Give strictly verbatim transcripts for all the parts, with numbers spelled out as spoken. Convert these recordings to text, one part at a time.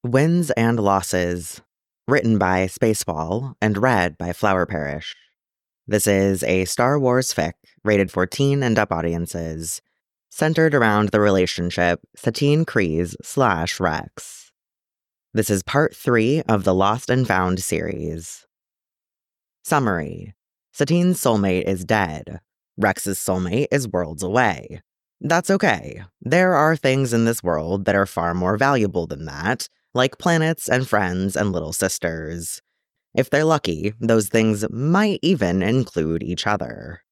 Wins and Losses, written by Spaceball and read by Flower Parish. This is a Star Wars fic rated for teen and up audiences, centered around the relationship Satine Kryze slash Rex. This is part three of the Lost and Found series. Summary: Satine's soulmate is dead. Rex's soulmate is worlds away. That's okay. There are things in this world that are far more valuable than that, like planets and friends and little sisters. If they're lucky, those things might even include each other.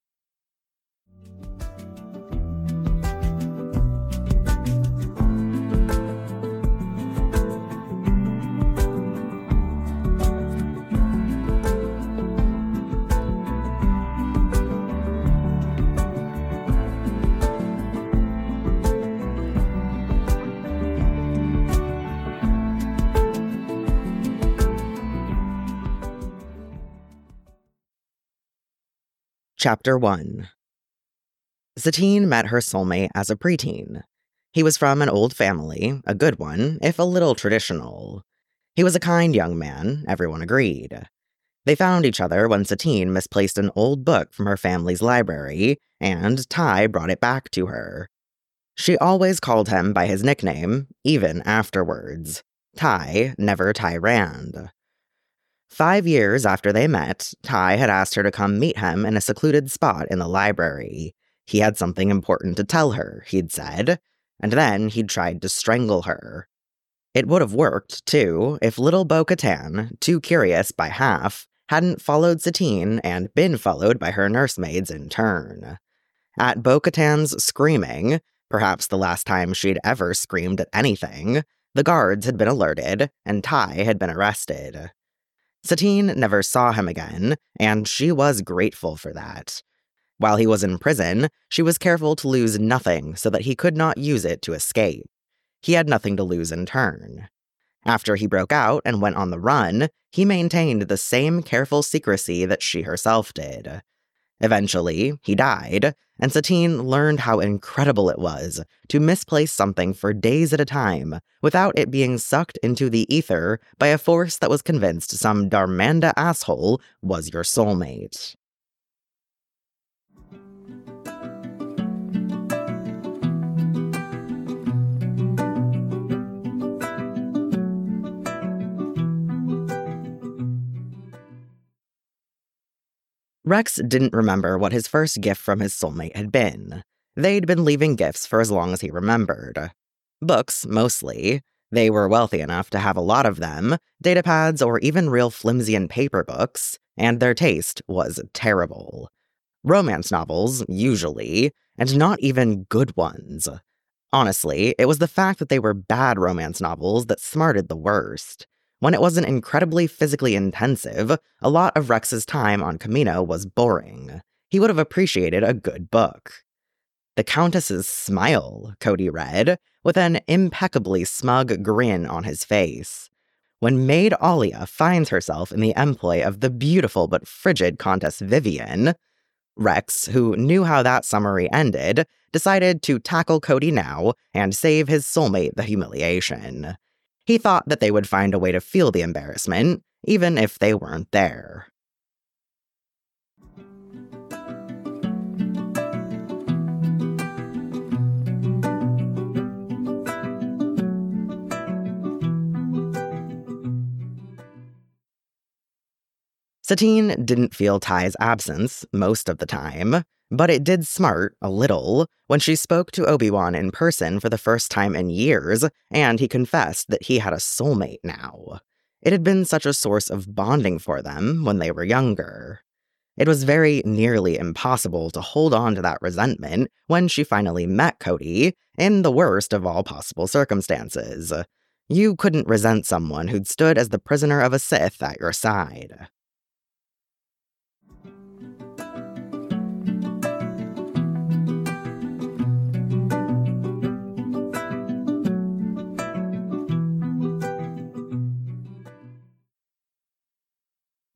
Chapter one. Satine met her soulmate as a preteen. He was from an old family, a good one, if a little traditional. He was a kind young man, everyone agreed. They found each other when Satine misplaced an old book from her family's library, and Ty brought it back to her. She always called him by his nickname, even afterwards. Ty, never Tyrand. Five years after they met, Ty had asked her to come meet him in a secluded spot in the library. He had something important to tell her, he'd said, and then he'd tried to strangle her. It would have worked, too, if little Bo-Katan, too curious by half, hadn't followed Satine and been followed by her nursemaids in turn. At Bo-Katan's screaming, perhaps the last time she'd ever screamed at anything, the guards had been alerted, and Ty had been arrested. Satine never saw him again, and she was grateful for that. While he was in prison, she was careful to lose nothing so that he could not use it to escape. He had nothing to lose in turn. After he broke out and went on the run, he maintained the same careful secrecy that she herself did. Eventually, he died, and Satine learned how incredible it was to misplace something for days at a time without it being sucked into the ether by a force that was convinced some Darmanda asshole was your soulmate. Rex didn't remember what his first gift from his soulmate had been. They'd been leaving gifts for as long as he remembered. Books, mostly. They were wealthy enough to have a lot of them, datapads or even real flimsy and paper books, and their taste was terrible. Romance novels, usually, and not even good ones. Honestly, it was the fact that they were bad romance novels that smarted the worst. When it wasn't incredibly physically intensive, a lot of Rex's time on Kamino was boring. He would have appreciated a good book. The Countess's Smile, Cody read, with an impeccably smug grin on his face. When Maid Alia finds herself in the employ of the beautiful but frigid Countess Vivian, Rex, who knew how that summary ended, decided to tackle Cody now and save his soulmate the humiliation. He thought that they would find a way to feel the embarrassment, even if they weren't there. Satine didn't feel Ty's absence most of the time, but it did smart a little when she spoke to Obi-Wan in person for the first time in years, and he confessed that he had a soulmate now. It had been such a source of bonding for them when they were younger. It was very nearly impossible to hold on to that resentment when she finally met Cody, in the worst of all possible circumstances. You couldn't resent someone who'd stood as the prisoner of a Sith at your side.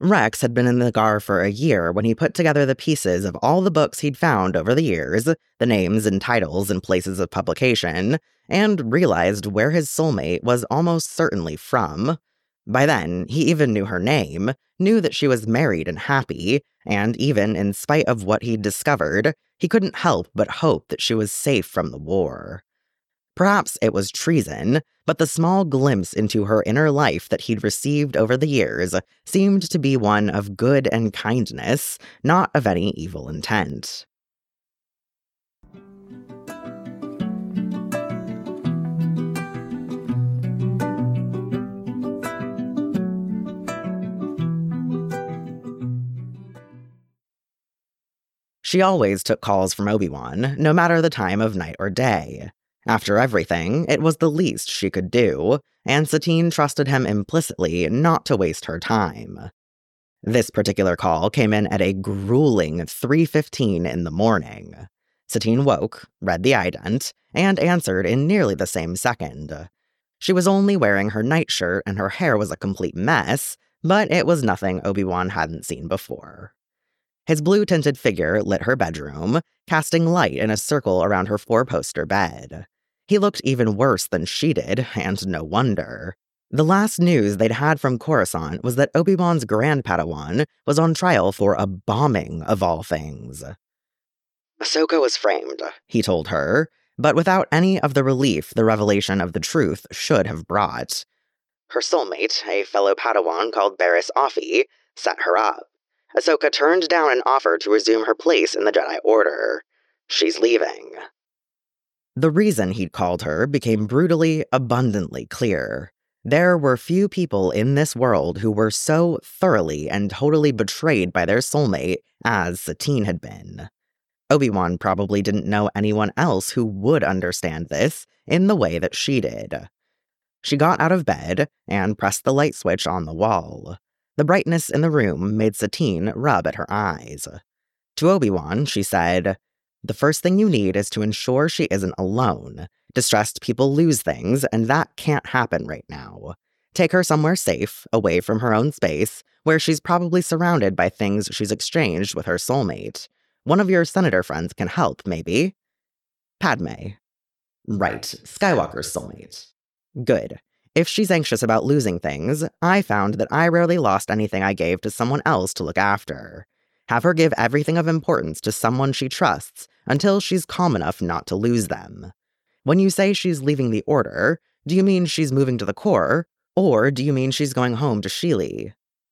Rex had been in the G A R for a year when he put together the pieces of all the books he'd found over the years, the names and titles and places of publication, and realized where his soulmate was almost certainly from. By then, he even knew her name, knew that she was married and happy, and even in spite of what he'd discovered, he couldn't help but hope that she was safe from the war. Perhaps it was treason, but the small glimpse into her inner life that he'd received over the years seemed to be one of good and kindness, not of any evil intent. She always took calls from Obi-Wan, no matter the time of night or day. After everything, it was the least she could do, and Satine trusted him implicitly not to waste her time. This particular call came in at a grueling three fifteen in the morning. Satine woke, read the ident, and answered in nearly the same second. She was only wearing her nightshirt and her hair was a complete mess, but it was nothing Obi-Wan hadn't seen before. His blue-tinted figure lit her bedroom, casting light in a circle around her four-poster bed. He looked even worse than she did, and no wonder. The last news they'd had from Coruscant was that Obi-Wan's Grand Padawan was on trial for a bombing of all things. Ahsoka was framed, he told her, but without any of the relief the revelation of the truth should have brought. Her soulmate, a fellow Padawan called Barriss Offee, set her up. Ahsoka turned down an offer to resume her place in the Jedi Order. She's leaving. The reason he'd called her became brutally, abundantly clear. There were few people in this world who were so thoroughly and totally betrayed by their soulmate as Satine had been. Obi-Wan probably didn't know anyone else who would understand this in the way that she did. She got out of bed and pressed the light switch on the wall. The brightness in the room made Satine rub at her eyes. To Obi-Wan, she said, "The first thing you need is to ensure she isn't alone. Distressed people lose things, and that can't happen right now. Take her somewhere safe, away from her own space, where she's probably surrounded by things she's exchanged with her soulmate. One of your senator friends can help, maybe." Padme. Right, Skywalker's soulmate. Good. If she's anxious about losing things, I found that I rarely lost anything I gave to someone else to look after. Have her give everything of importance to someone she trusts until she's calm enough not to lose them. When you say she's leaving the Order, do you mean she's moving to the core, or do you mean she's going home to Sheely?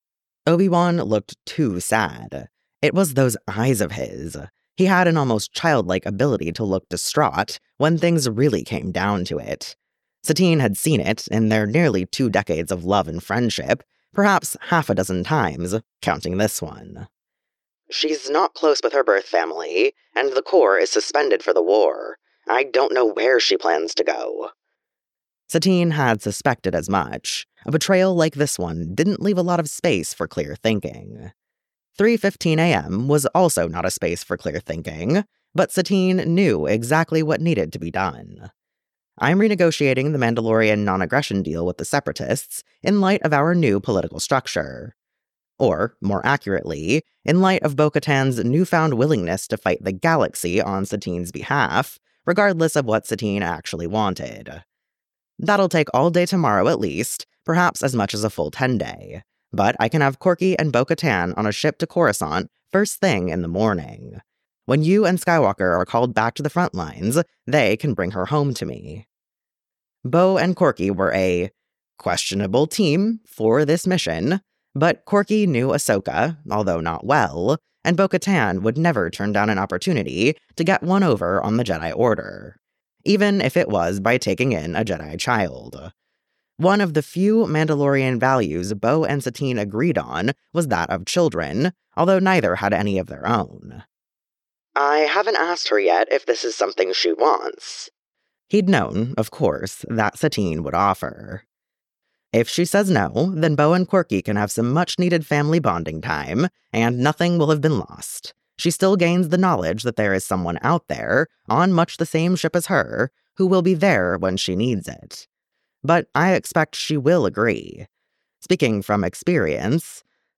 Obi-Wan looked too sad. It was those eyes of his. He had an almost childlike ability to look distraught when things really came down to it. Satine had seen it in their nearly two decades of love and friendship, perhaps half a dozen times, counting this one. She's not close with her birth family, and the core is suspended for the war. I don't know where she plans to go. Satine had suspected as much. A betrayal like this one didn't leave a lot of space for clear thinking. three fifteen a.m. was also not a space for clear thinking, but Satine knew exactly what needed to be done. I'm renegotiating the Mandalorian non-aggression deal with the Separatists in light of our new political structure. Or, more accurately, in light of Bo-Katan's newfound willingness to fight the galaxy on Satine's behalf, regardless of what Satine actually wanted. That'll take all day tomorrow at least, perhaps as much as a full ten-day. But I can have Korkie and Bo-Katan on a ship to Coruscant first thing in the morning. When you and Skywalker are called back to the front lines, they can bring her home to me. Bo and Korkie were a questionable team for this mission, but Korkie knew Ahsoka, although not well, and Bo-Katan would never turn down an opportunity to get one over on the Jedi Order, even if it was by taking in a Jedi child. One of the few Mandalorian values Bo and Satine agreed on was that of children, although neither had any of their own. I haven't asked her yet if this is something she wants. He'd known, of course, that Satine would offer. If she says no, then Bo and Korkie can have some much-needed family bonding time, and nothing will have been lost. She still gains the knowledge that there is someone out there, on much the same ship as her, who will be there when she needs it. But I expect she will agree. Speaking from experience,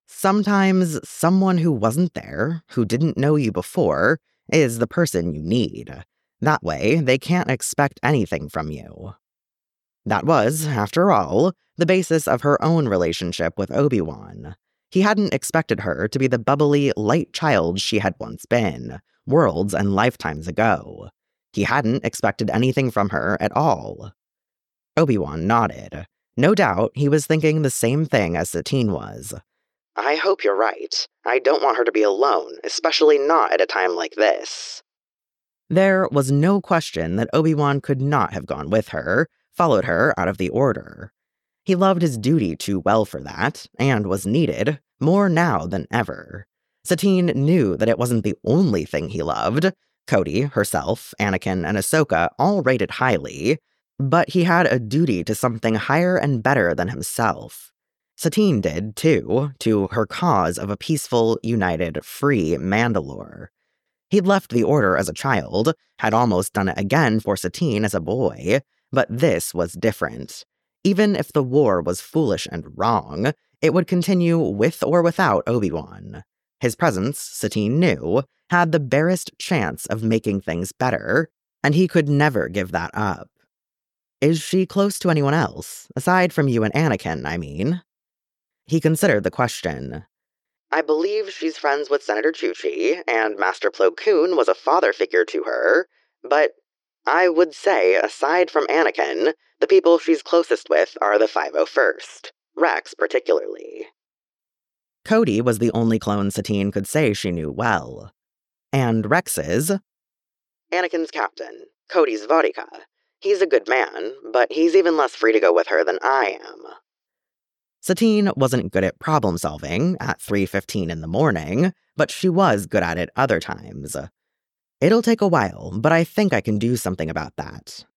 Sometimes someone who wasn't there, who didn't know you before, is the person you need. That way, they can't expect anything from you. That was, after all, the basis of her own relationship with Obi-Wan. He hadn't expected her to be the bubbly, light child she had once been, worlds and lifetimes ago. He hadn't expected anything from her at all. Obi-Wan nodded. No doubt he was thinking the same thing as Satine was. I hope you're right. I don't want her to be alone, especially not at a time like this. There was no question that Obi-Wan could not have gone with her, followed her out of the Order. He loved his duty too well for that, and was needed, more now than ever. Satine knew that it wasn't the only thing he loved. Cody, herself, Anakin, and Ahsoka all rated highly, but he had a duty to something higher and better than himself. Satine did, too, to her cause of a peaceful, united, free Mandalore. He'd left the Order as a child, had almost done it again for Satine as a boy, but this was different. Even if the war was foolish and wrong, it would continue with or without Obi-Wan. His presence, Satine knew, had the barest chance of making things better, and he could never give that up. Is she close to anyone else, aside from you and Anakin, I mean? He considered the question. I believe she's friends with Senator Chuchi, and Master Plo Koon was a father figure to her, but I would say, aside from Anakin, the people she's closest with are the five oh first, Rex particularly. Cody was the only clone Satine could say she knew well. And Rex's? Anakin's captain, Cody's vodka. He's a good man, but he's even less free to go with her than I am. Satine wasn't good at problem-solving at three fifteen in the morning, but she was good at it other times. It'll take a while, but I think I can do something about that.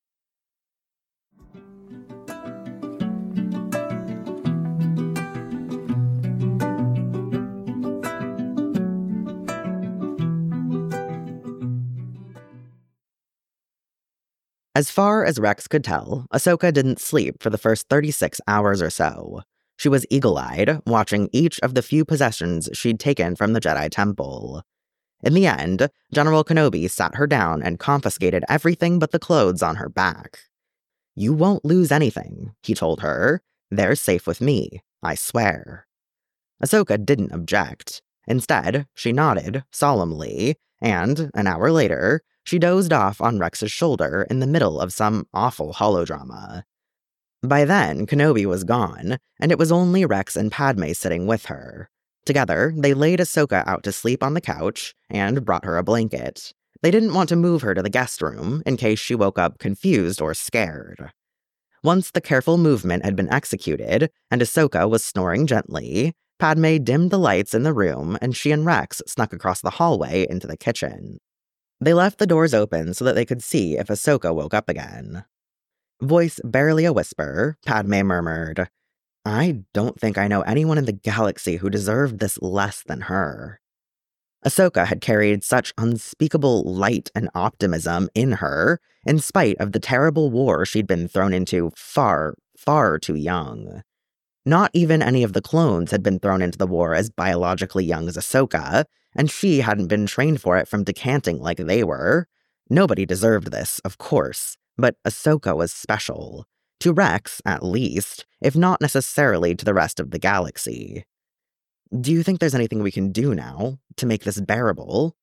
As far as Rex could tell, Ahsoka didn't sleep for the first thirty-six hours or so. She was eagle-eyed, watching each of the few possessions she'd taken from the Jedi Temple. In the end, General Kenobi sat her down and confiscated everything but the clothes on her back. You won't lose anything, he told her. They're safe with me, I swear. Ahsoka didn't object. Instead, she nodded, solemnly, and, an hour later, she dozed off on Rex's shoulder in the middle of some awful holodrama. By then, Kenobi was gone, and it was only Rex and Padme sitting with her. Together, they laid Ahsoka out to sleep on the couch and brought her a blanket. They didn't want to move her to the guest room in case she woke up confused or scared. Once the careful movement had been executed and Ahsoka was snoring gently, Padme dimmed the lights in the room and she and Rex snuck across the hallway into the kitchen. They left the doors open so that they could see if Ahsoka woke up again. Voice barely a whisper, Padme murmured, I don't think I know anyone in the galaxy who deserved this less than her. Ahsoka had carried such unspeakable light and optimism in her, in spite of the terrible war she'd been thrown into far, far too young. Not even any of the clones had been thrown into the war as biologically young as Ahsoka, and she hadn't been trained for it from decanting like they were. Nobody deserved this, of course, but Ahsoka was special. To Rex, at least, if not necessarily to the rest of the galaxy. Do you think there's anything we can do now to make this bearable?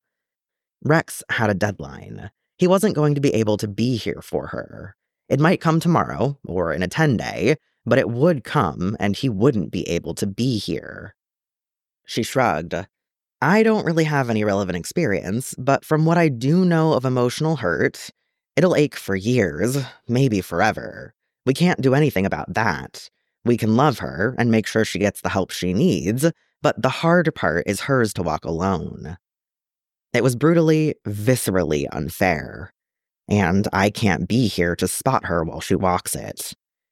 Rex had a deadline. He wasn't going to be able to be here for her. It might come tomorrow, or in a ten-day, but it would come, and he wouldn't be able to be here. She shrugged. I don't really have any relevant experience, but from what I do know of emotional hurt, it'll ache for years, maybe forever. We can't do anything about that. We can love her and make sure she gets the help she needs, but the hard part is hers to walk alone. It was brutally, viscerally unfair, and I can't be here to spot her while she walks it.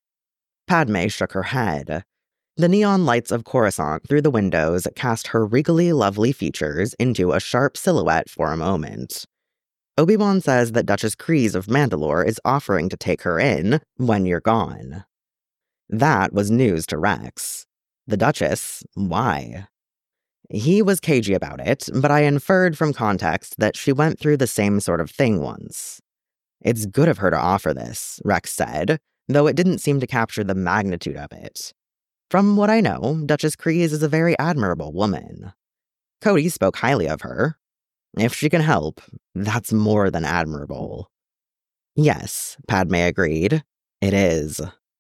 Padme shook her head. The neon lights of Coruscant through the windows cast her regally lovely features into a sharp silhouette for a moment. Obi-Wan says that Duchess Kryze of Mandalore is offering to take her in when you're gone. That was news to Rex. The Duchess? Why? He was cagey about it, but I inferred from context that she went through the same sort of thing once. It's good of her to offer this, Rex said, though it didn't seem to capture the magnitude of it. From what I know, Duchess Kryze is a very admirable woman. Cody spoke highly of her. If she can help, that's more than admirable. Yes, Padme agreed. It is.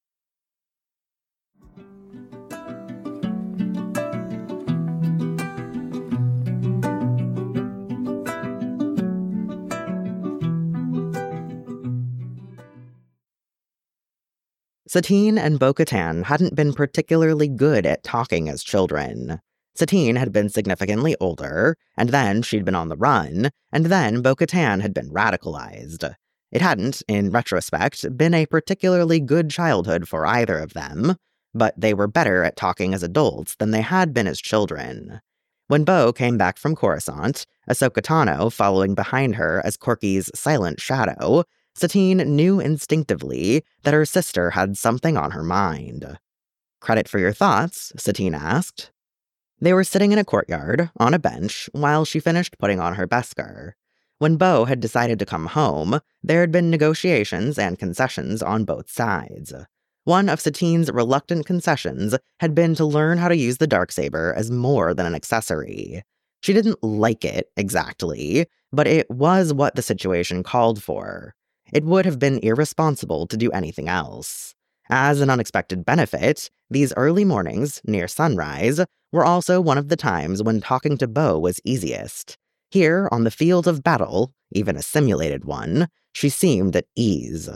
Satine and Bo-Katan hadn't been particularly good at talking as children. Satine had been significantly older, and then she'd been on the run, and then Bo-Katan had been radicalized. It hadn't, in retrospect, been a particularly good childhood for either of them, but they were better at talking as adults than they had been as children. When Bo came back from Coruscant, Ahsoka Tano following behind her as Corky's silent shadow, Satine knew instinctively that her sister had something on her mind. Credit for your thoughts? Satine asked. They were sitting in a courtyard, on a bench, while she finished putting on her Beskar. When Bo had decided to come home, there had been negotiations and concessions on both sides. One of Satine's reluctant concessions had been to learn how to use the Darksaber as more than an accessory. She didn't like it, exactly, but it was what the situation called for. It would have been irresponsible to do anything else. As an unexpected benefit, these early mornings, near sunrise, were also one of the times when talking to Bo was easiest. Here, on the field of battle, even a simulated one, she seemed at ease.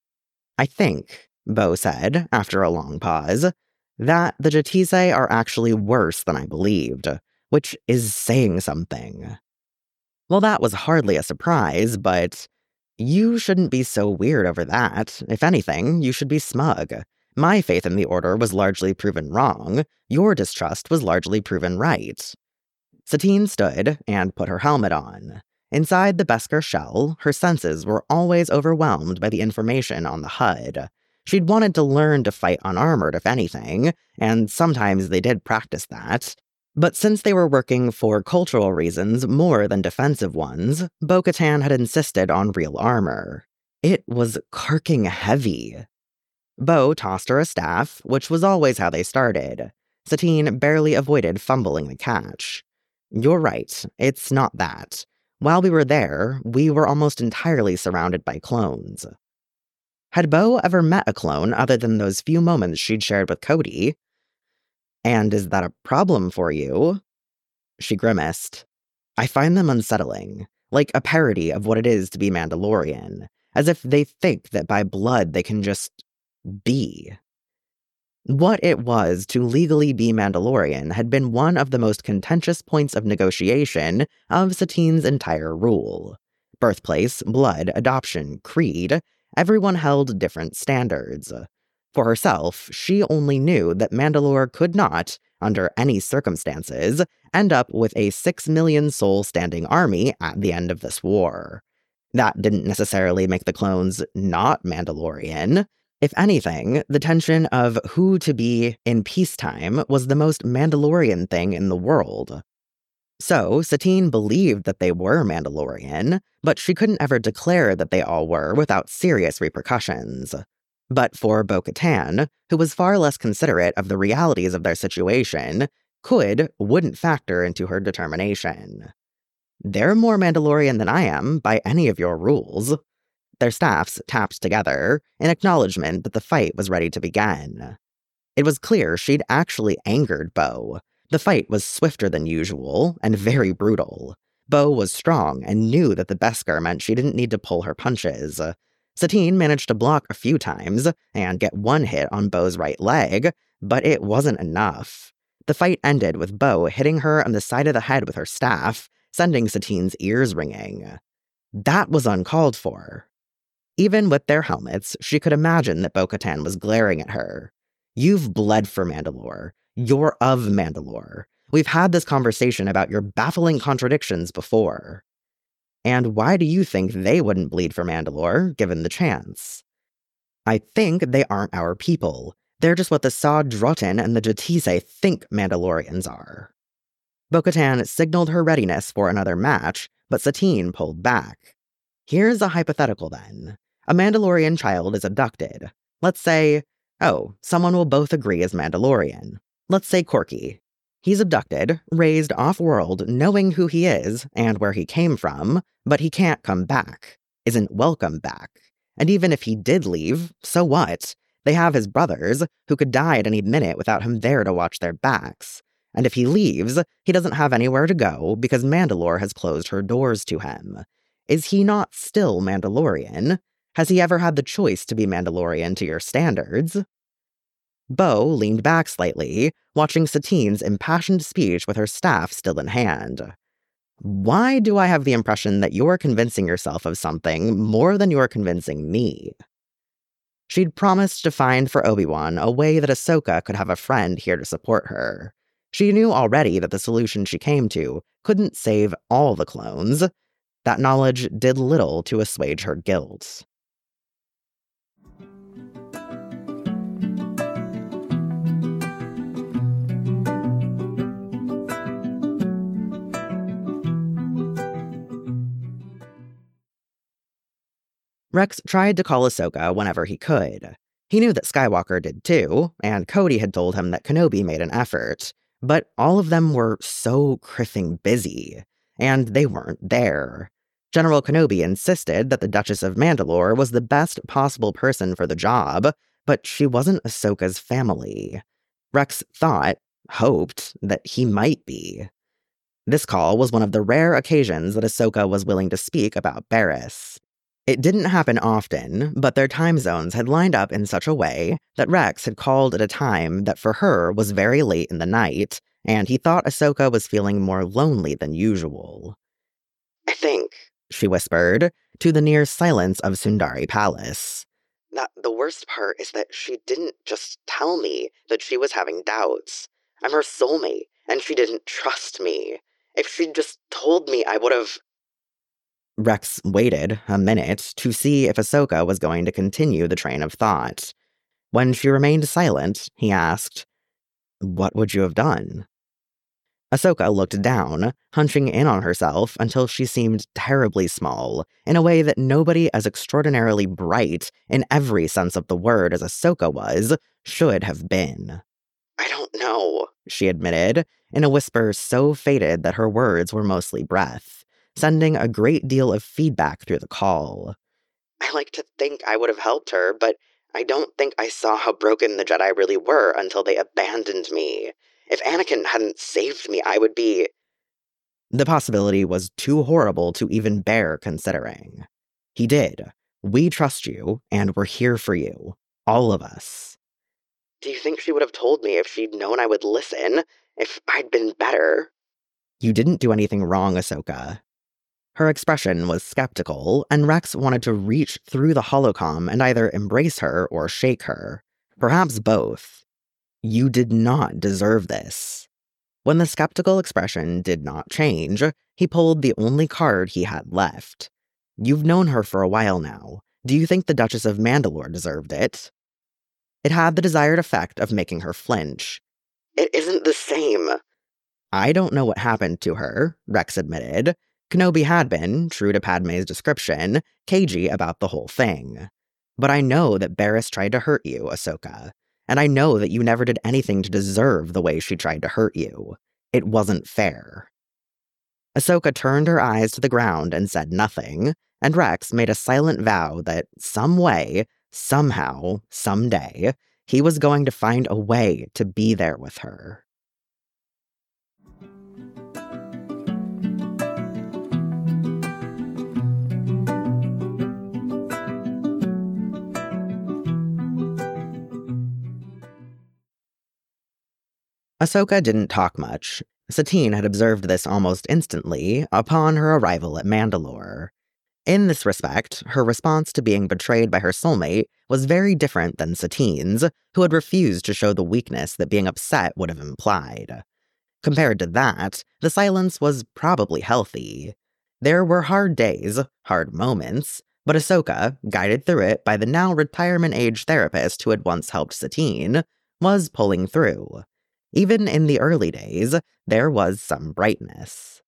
I think, Bo said, after a long pause, that the Jetise are actually worse than I believed, which is saying something. Well, that was hardly a surprise, but you shouldn't be so weird over that. If anything, you should be smug. My faith in the Order was largely proven wrong. Your distrust was largely proven right. Satine stood and put her helmet on. Inside the Beskar shell, her senses were always overwhelmed by the information on the H U D. She'd wanted to learn to fight unarmored, if anything, and sometimes they did practice that. But since they were working for cultural reasons more than defensive ones, Bo-Katan had insisted on real armor. It was carking heavy. Bo tossed her a staff, which was always how they started. Satine barely avoided fumbling the catch. You're right, it's not that. While we were there, we were almost entirely surrounded by clones. Had Bo ever met a clone other than those few moments she'd shared with Cody? And is that a problem for you? She grimaced. I find them unsettling, like a parody of what it is to be Mandalorian, as if they think that by blood they can just be. What it was to legally be Mandalorian had been one of the most contentious points of negotiation of Satine's entire rule. Birthplace, blood, adoption, creed, everyone held different standards. For herself, she only knew that Mandalore could not, under any circumstances, end up with a six million soul standing army at the end of this war. That didn't necessarily make the clones not Mandalorian. If anything, the tension of who to be in peacetime was the most Mandalorian thing in the world. So, Satine believed that they were Mandalorian, but she couldn't ever declare that they all were without serious repercussions. But for Bo-Katan, who was far less considerate of the realities of their situation, could, wouldn't factor into her determination. They're more Mandalorian than I am, by any of your rules. Their staffs tapped together, in acknowledgement that the fight was ready to begin. It was clear she'd actually angered Bo. The fight was swifter than usual, and very brutal. Bo was strong and knew that the Beskar meant she didn't need to pull her punches. Satine managed to block a few times and get one hit on Bo's right leg, but it wasn't enough. The fight ended with Bo hitting her on the side of the head with her staff, sending Satine's ears ringing. That was uncalled for. Even with their helmets, she could imagine that Bo-Katan was glaring at her. You've bled for Mandalore. You're of Mandalore. We've had this conversation about your baffling contradictions before. And why do you think they wouldn't bleed for Mandalore, given the chance? I think they aren't our people. They're just what the Saw Drotin and the Jatise think Mandalorians are. Bo-Katan signaled her readiness for another match, but Satine pulled back. Here's a hypothetical then. A Mandalorian child is abducted. Let's say, oh, someone will both agree is Mandalorian. Let's say Corky. He's abducted, raised off-world, knowing who he is and where he came from, but he can't come back, isn't welcome back. And even if he did leave, so what? They have his brothers, who could die at any minute without him there to watch their backs. And if he leaves, he doesn't have anywhere to go because Mandalore has closed her doors to him. Is he not still Mandalorian? Has he ever had the choice to be Mandalorian to your standards? Bo leaned back slightly, watching Satine's impassioned speech with her staff still in hand. Why do I have the impression that you're convincing yourself of something more than you're convincing me? She'd promised to find for Obi-Wan a way that Ahsoka could have a friend here to support her. She knew already that the solution she came to couldn't save all the clones. That knowledge did little to assuage her guilt. Rex tried to call Ahsoka whenever he could. He knew that Skywalker did too, and Cody had told him that Kenobi made an effort, but all of them were so criffing busy, and they weren't there. General Kenobi insisted that the Duchess of Mandalore was the best possible person for the job, but she wasn't Ahsoka's family. Rex thought, hoped, that he might be. This call was one of the rare occasions that Ahsoka was willing to speak about Barriss. It didn't happen often, but their time zones had lined up in such a way that Rex had called at a time that for her was very late in the night, and he thought Ahsoka was feeling more lonely than usual. "I think," she whispered, to the near silence of Sundari Palace, "that the worst part is that she didn't just tell me that she was having doubts. I'm her soulmate, and she didn't trust me. If she'd just told me, I would have..." Rex waited a minute to see if Ahsoka was going to continue the train of thought. When she remained silent, he asked, "What would you have done?" Ahsoka looked down, hunching in on herself until she seemed terribly small, in a way that nobody as extraordinarily bright, in every sense of the word as Ahsoka was, should have been. "I don't know," she admitted, in a whisper so faded that her words were mostly breath, sending a great deal of feedback through the call. "I like to think I would have helped her, but I don't think I saw how broken the Jedi really were until they abandoned me. If Anakin hadn't saved me, I would be..." The possibility was too horrible to even bear considering. He did. "We trust you, and we're here for you. All of us." "Do you think she would have told me if she'd known I would listen? If I'd been better?" "You didn't do anything wrong, Ahsoka." Her expression was skeptical, and Rex wanted to reach through the holocom and either embrace her or shake her. Perhaps both. "You did not deserve this." When the skeptical expression did not change, he pulled the only card he had left. "You've known her for a while now. Do you think the Duchess of Mandalore deserved it?" It had the desired effect of making her flinch. "It isn't the same." "I don't know what happened to her," Rex admitted. Kenobi had been, true to Padme's description, cagey about the whole thing. "But I know that Barriss tried to hurt you, Ahsoka. And I know that you never did anything to deserve the way she tried to hurt you. It wasn't fair." Ahsoka turned her eyes to the ground and said nothing, and Rex made a silent vow that some way, somehow, someday, he was going to find a way to be there with her. Ahsoka didn't talk much. Satine had observed this almost instantly upon her arrival at Mandalore. In this respect, her response to being betrayed by her soulmate was very different than Satine's, who had refused to show the weakness that being upset would have implied. Compared to that, the silence was probably healthy. There were hard days, hard moments, But Ahsoka, guided through it by the now retirement-age therapist who had once helped Satine, was pulling through. Even in the early days, there was some brightness.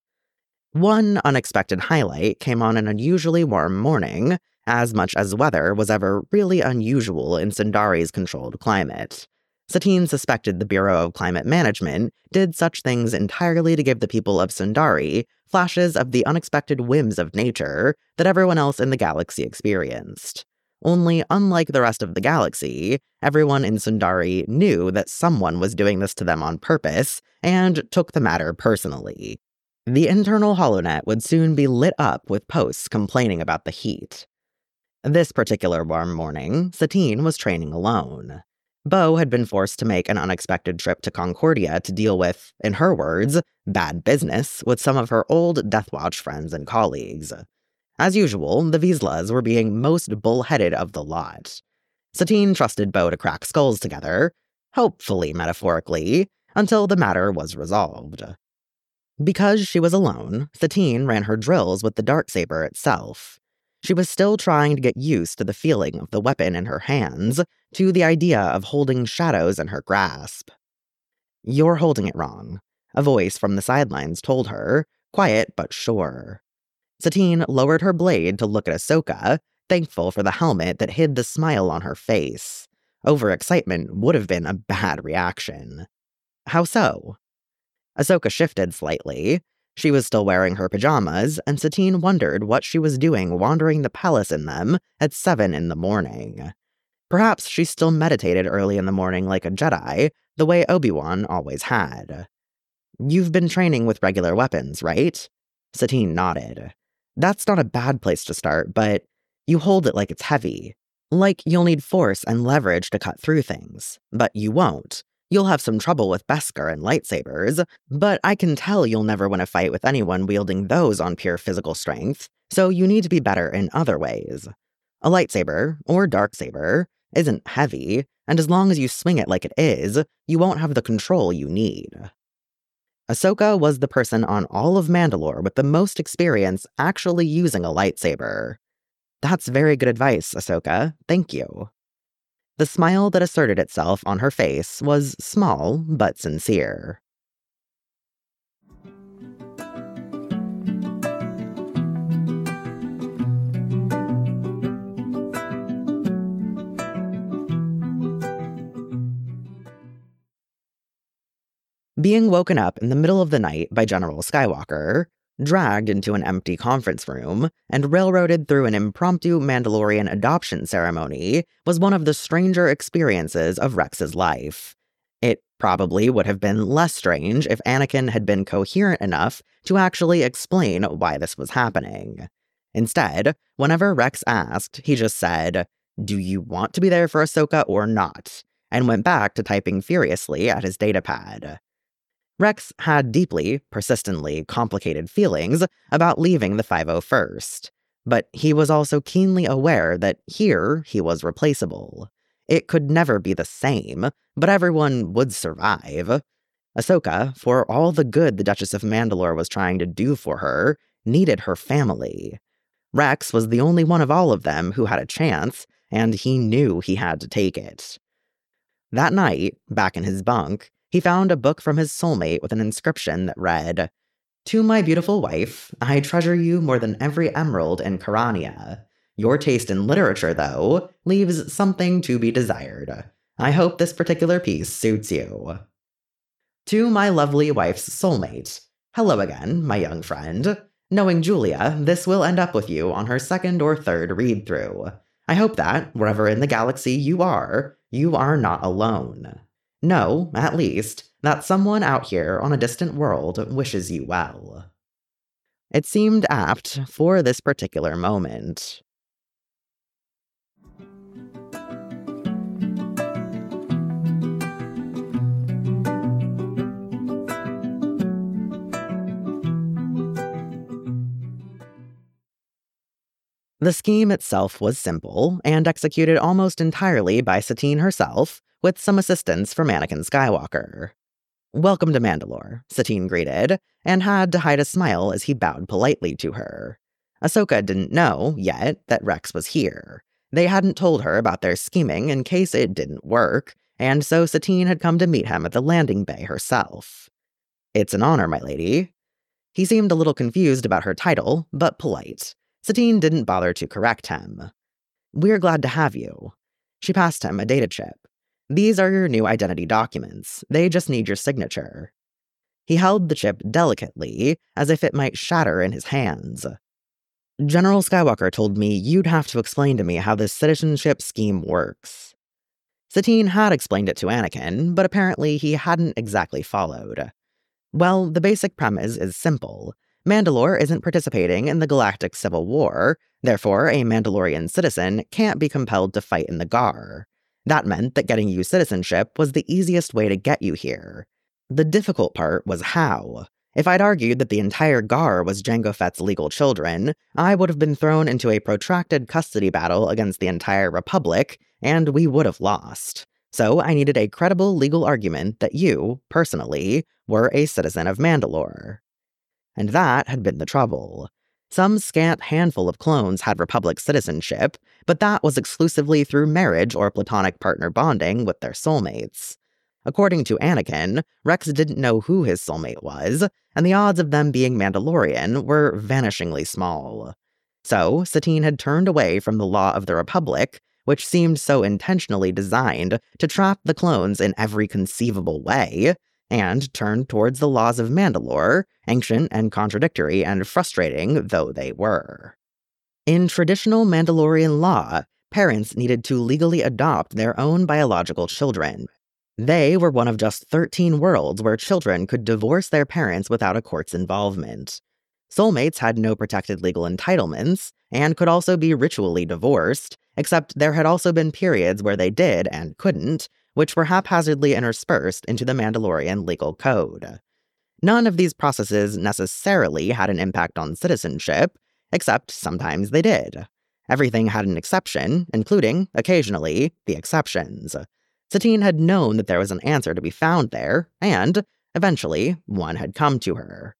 One unexpected highlight came on an unusually warm morning, as much as weather was ever really unusual in Sundari's controlled climate. Satine suspected the Bureau of Climate Management did such things entirely to give the people of Sundari flashes of the unexpected whims of nature that everyone else in the galaxy experienced. Only, unlike the rest of the galaxy, everyone in Sundari knew that someone was doing this to them on purpose and took the matter personally. The internal holonet would soon be lit up with posts complaining about the heat. This particular warm morning, Satine was training alone. Bo had been forced to make an unexpected trip to Concordia to deal with, in her words, bad business with some of her old Deathwatch friends and colleagues. As usual, the Vizslas were being most bullheaded of the lot. Satine trusted Bo to crack skulls together, hopefully metaphorically, until the matter was resolved. Because she was alone, Satine ran her drills with the Darksaber itself. She was still trying to get used to the feeling of the weapon in her hands, to the idea of holding shadows in her grasp. "You're holding it wrong," a voice from the sidelines told her, quiet but sure. Satine lowered her blade to look at Ahsoka, thankful for the helmet that hid the smile on her face. Overexcitement would have been a bad reaction. How so? Ahsoka shifted slightly. She was still wearing her pajamas, and Satine wondered what she was doing wandering the palace in them at seven in the morning. Perhaps she still meditated early in the morning like a Jedi, the way Obi-Wan always had. "You've been training with regular weapons, right?" Satine nodded. "That's not a bad place to start, but you hold it like it's heavy. Like you'll need force and leverage to cut through things. But you won't. You'll have some trouble with Beskar and lightsabers, but I can tell you'll never win a fight with anyone wielding those on pure physical strength, so you need to be better in other ways. A lightsaber, or darksaber, isn't heavy, and as long as you swing it like it is, you won't have the control you need." Ahsoka was the person on all of Mandalore with the most experience actually using a lightsaber. "That's very good advice, Ahsoka. Thank you." The smile that asserted itself on her face was small but sincere. Being woken up in the middle of the night by General Skywalker, dragged into an empty conference room, and railroaded through an impromptu Mandalorian adoption ceremony was one of the stranger experiences of Rex's life. It probably would have been less strange if Anakin had been coherent enough to actually explain why this was happening. Instead, whenever Rex asked, he just said, "Do you want to be there for Ahsoka or not?" and went back to typing furiously at his datapad. Rex had deeply, persistently complicated feelings about leaving the five oh first, but he was also keenly aware that here he was replaceable. It could never be the same, but everyone would survive. Ahsoka, for all the good the Duchess of Mandalore was trying to do for her, needed her family. Rex was the only one of all of them who had a chance, and he knew he had to take it. That night, back in his bunk, he found a book from his soulmate with an inscription that read, "To my beautiful wife, I treasure you more than every emerald in Karania. Your taste in literature, though, leaves something to be desired. I hope this particular piece suits you. To my lovely wife's soulmate. Hello again, my young friend. Knowing Julia, this will end up with you on her second or third read-through. I hope that, wherever in the galaxy you are, you are not alone. Know, at least, that someone out here on a distant world wishes you well." It seemed apt for this particular moment. The scheme itself was simple, and executed almost entirely by Satine herself, with some assistance from Anakin Skywalker. "Welcome to Mandalore," Satine greeted, and had to hide a smile as he bowed politely to her. Ahsoka didn't know, yet, that Rex was here. They hadn't told her about their scheming in case it didn't work, and so Satine had come to meet him at the landing bay herself. "It's an honor, my lady." He seemed a little confused about her title, but polite. Satine didn't bother to correct him. "We're glad to have you." She passed him a data chip. "These are your new identity documents. They just need your signature." He held the chip delicately, as if it might shatter in his hands. "General Skywalker told me you'd have to explain to me how this citizenship scheme works." Satine had explained it to Anakin, but apparently he hadn't exactly followed. Well, the basic premise is simple. Mandalore isn't participating in the Galactic Civil War, therefore a Mandalorian citizen can't be compelled to fight in the G A R. That meant that getting you citizenship was the easiest way to get you here. The difficult part was how. If I'd argued that the entire G A R was Jango Fett's legal children, I would have been thrown into a protracted custody battle against the entire Republic, and we would have lost. So I needed a credible legal argument that you, personally, were a citizen of Mandalore. And that had been the trouble. Some scant handful of clones had Republic citizenship, but that was exclusively through marriage or platonic partner bonding with their soulmates. According to Anakin, Rex didn't know who his soulmate was, and the odds of them being Mandalorian were vanishingly small. So, Satine had turned away from the law of the Republic, which seemed so intentionally designed to trap the clones in every conceivable way, and turned towards the laws of Mandalore, ancient and contradictory and frustrating though they were. In traditional Mandalorian law, parents needed to legally adopt their own biological children. They were one of just thirteen worlds where children could divorce their parents without a court's involvement. Soulmates had no protected legal entitlements, and could also be ritually divorced, except there had also been periods where they did and couldn't, which were haphazardly interspersed into the Mandalorian legal code. None of these processes necessarily had an impact on citizenship, except sometimes they did. Everything had an exception, including, occasionally, the exceptions. Satine had known that there was an answer to be found there, and, eventually, one had come to her.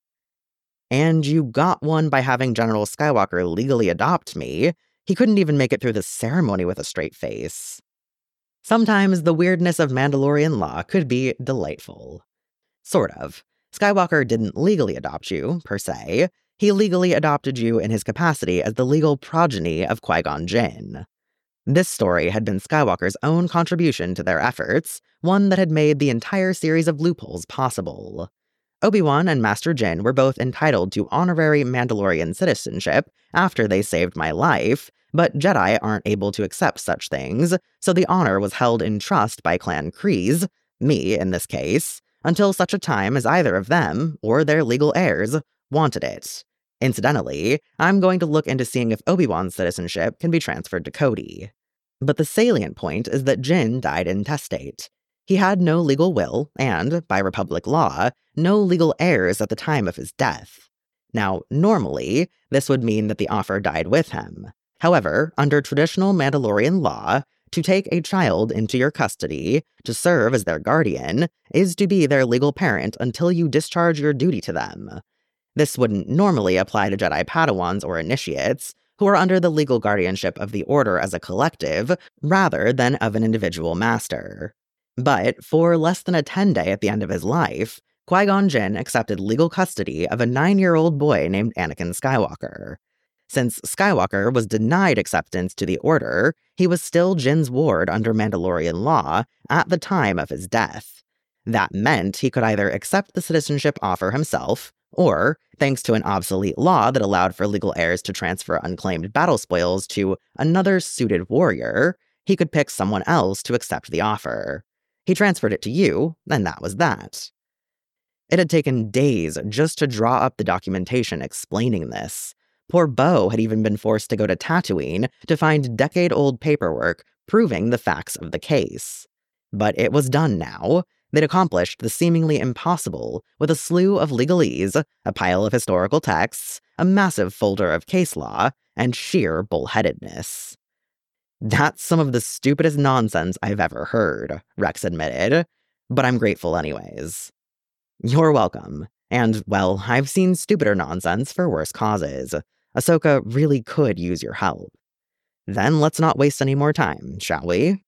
"And you got one by having General Skywalker legally adopt me. He couldn't even make it through the ceremony with a straight face." Sometimes the weirdness of Mandalorian law could be delightful. Sort of. Skywalker didn't legally adopt you, per se. He legally adopted you in his capacity as the legal progeny of Qui-Gon Jinn. This story had been Skywalker's own contribution to their efforts, one that had made the entire series of loopholes possible. Obi-Wan and Master Jin were both entitled to honorary Mandalorian citizenship after they saved my life, but Jedi aren't able to accept such things, so the honor was held in trust by Clan Kryze, me in this case, until such a time as either of them, or their legal heirs, wanted it. Incidentally, I'm going to look into seeing if Obi-Wan's citizenship can be transferred to Cody. But the salient point is that Jin died intestate. He had no legal will, and, by Republic law, no legal heirs at the time of his death. Now, normally, this would mean that the offer died with him. However, under traditional Mandalorian law, to take a child into your custody, to serve as their guardian, is to be their legal parent until you discharge your duty to them. This wouldn't normally apply to Jedi Padawans or initiates, who are under the legal guardianship of the Order as a collective, rather than of an individual master. But for less than a ten-day at the end of his life, Qui-Gon Jinn accepted legal custody of a nine-year-old boy named Anakin Skywalker. Since Skywalker was denied acceptance to the Order, he was still Jinn's ward under Mandalorian law at the time of his death. That meant he could either accept the citizenship offer himself, or, thanks to an obsolete law that allowed for legal heirs to transfer unclaimed battle spoils to another suited warrior, he could pick someone else to accept the offer. He transferred it to you, and that was that. It had taken days just to draw up the documentation explaining this. Poor Bo had even been forced to go to Tatooine to find decade-old paperwork proving the facts of the case. But it was done now. They'd accomplished the seemingly impossible with a slew of legalese, a pile of historical texts, a massive folder of case law, and sheer bullheadedness. "That's some of the stupidest nonsense I've ever heard," Rex admitted, "but I'm grateful anyways." "You're welcome. And, well, I've seen stupider nonsense for worse causes. Ahsoka really could use your help. Then let's not waste any more time, shall we?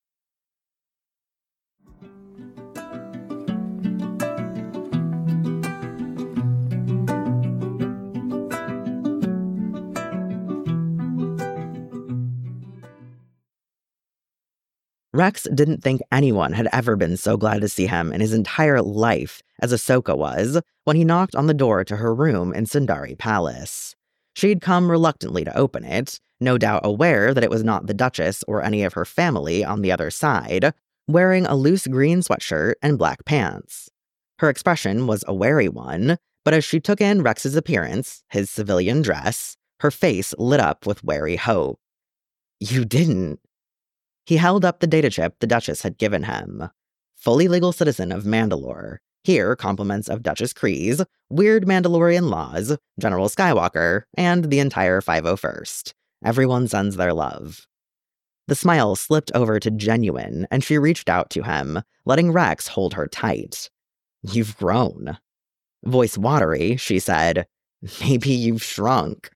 Rex didn't think anyone had ever been so glad to see him in his entire life as Ahsoka was when he knocked on the door to her room in Sundari Palace. She'd come reluctantly to open it, no doubt aware that it was not the Duchess or any of her family on the other side, wearing a loose green sweatshirt and black pants. Her expression was a wary one, but as she took in Rex's appearance, his civilian dress, her face lit up with wary hope. "You didn't." He held up the data chip the Duchess had given him. Fully legal citizen of Mandalore. Here, compliments of Duchess Kryze, weird Mandalorian laws, General Skywalker, and the entire five oh first. Everyone sends their love. The smile slipped over to genuine, and she reached out to him, letting Rex hold her tight. "You've grown." Voice watery, she said, "Maybe you've shrunk."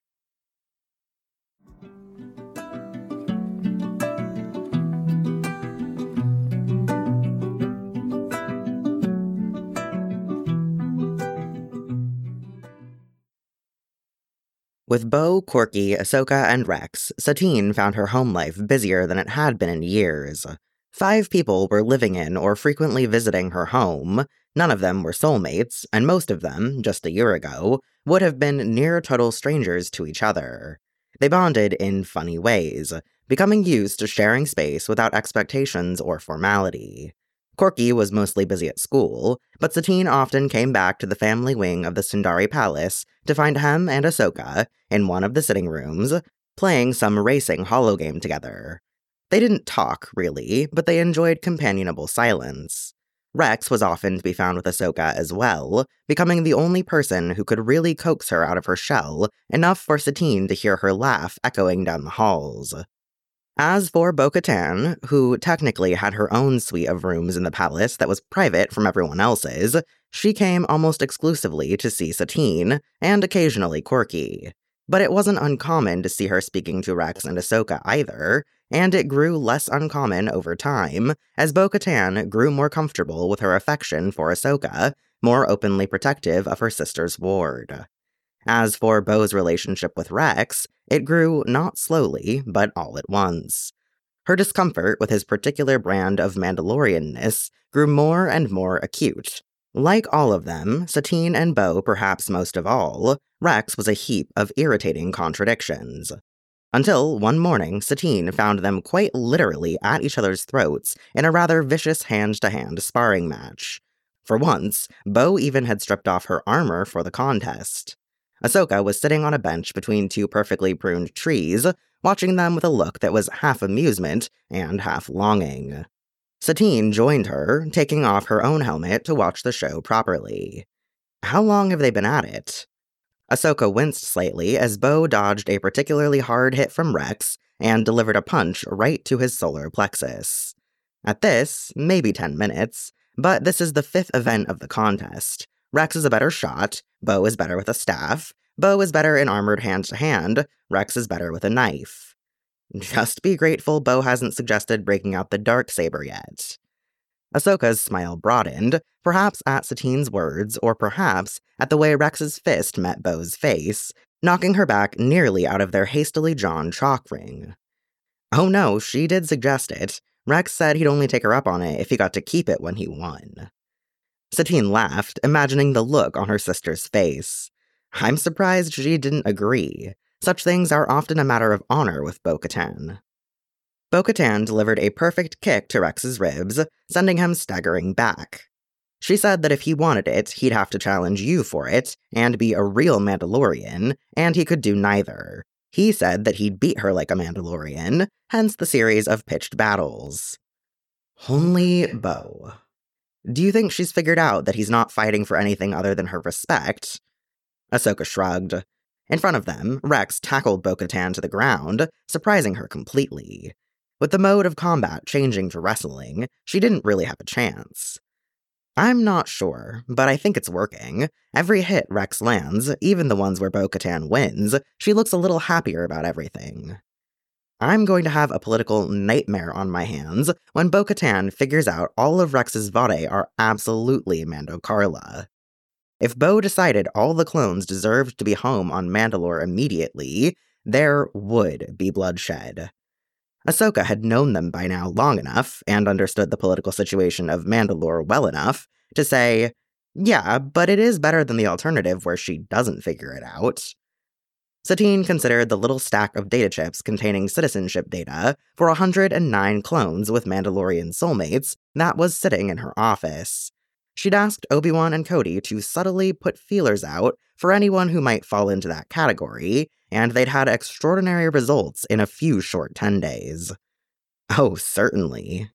With Bo, Corky, Ahsoka, and Rex, Satine found her home life busier than it had been in years. Five people were living in or frequently visiting her home. None of them were soulmates, and most of them, just a year ago, would have been near total strangers to each other. They bonded in funny ways, becoming used to sharing space without expectations or formality. Corky was mostly busy at school, but Satine often came back to the family wing of the Sundari Palace to find Hem and Ahsoka in one of the sitting rooms, playing some racing hologame together. They didn't talk, really, but they enjoyed companionable silence. Rex was often to be found with Ahsoka as well, becoming the only person who could really coax her out of her shell, enough for Satine to hear her laugh echoing down the halls. As for Bo-Katan, who technically had her own suite of rooms in the palace that was private from everyone else's, she came almost exclusively to see Satine, and occasionally Corky. But it wasn't uncommon to see her speaking to Rex and Ahsoka either, and it grew less uncommon over time, as Bo-Katan grew more comfortable with her affection for Ahsoka, more openly protective of her sister's ward. As for Bo's relationship with Rex, it grew not slowly, but all at once. Her discomfort with his particular brand of Mandalorianness grew more and more acute. Like all of them, Satine and Bo perhaps most of all, Rex was a heap of irritating contradictions. Until one morning, Satine found them quite literally at each other's throats in a rather vicious hand-to-hand sparring match. For once, Bo even had stripped off her armor for the contest. Ahsoka was sitting on a bench between two perfectly pruned trees, watching them with a look that was half amusement and half longing. Satine joined her, taking off her own helmet to watch the show properly. How long have they been at it? Ahsoka winced slightly as Bo dodged a particularly hard hit from Rex and delivered a punch right to his solar plexus. At this, maybe ten minutes, but this is the fifth event of the contest. Rex is a better shot, Bo is better with a staff, Bo is better in armored hand-to-hand, Rex is better with a knife. Just be grateful Bo hasn't suggested breaking out the darksaber yet. Ahsoka's smile broadened, perhaps at Satine's words, or perhaps at the way Rex's fist met Bo's face, knocking her back nearly out of their hastily drawn chalk ring. Oh no, she did suggest it. Rex said he'd only take her up on it if he got to keep it when he won. Satine laughed, imagining the look on her sister's face. I'm surprised she didn't agree. Such things are often a matter of honor with Bo-Katan. Bo-Katan delivered a perfect kick to Rex's ribs, sending him staggering back. She said that if he wanted it, he'd have to challenge you for it, and be a real Mandalorian, and he could do neither. He said that he'd beat her like a Mandalorian, hence the series of pitched battles. Only Bo. Do you think she's figured out that he's not fighting for anything other than her respect? Ahsoka shrugged. In front of them, Rex tackled Bo-Katan to the ground, surprising her completely. With the mode of combat changing to wrestling, she didn't really have a chance. I'm not sure, but I think it's working. Every hit Rex lands, even the ones where Bo-Katan wins, she looks a little happier about everything. I'm going to have a political nightmare on my hands when Bo-Katan figures out all of Rex's Vade are absolutely Mando Carla. If Bo decided all the clones deserved to be home on Mandalore immediately, there would be bloodshed. Ahsoka had known them by now long enough, and understood the political situation of Mandalore well enough, to say, yeah, but it is better than the alternative where she doesn't figure it out. Satine considered the little stack of data chips containing citizenship data for one hundred nine clones with Mandalorian soulmates that was sitting in her office. She'd asked Obi-Wan and Cody to subtly put feelers out for anyone who might fall into that category, and they'd had extraordinary results in a few short ten days. Oh, certainly.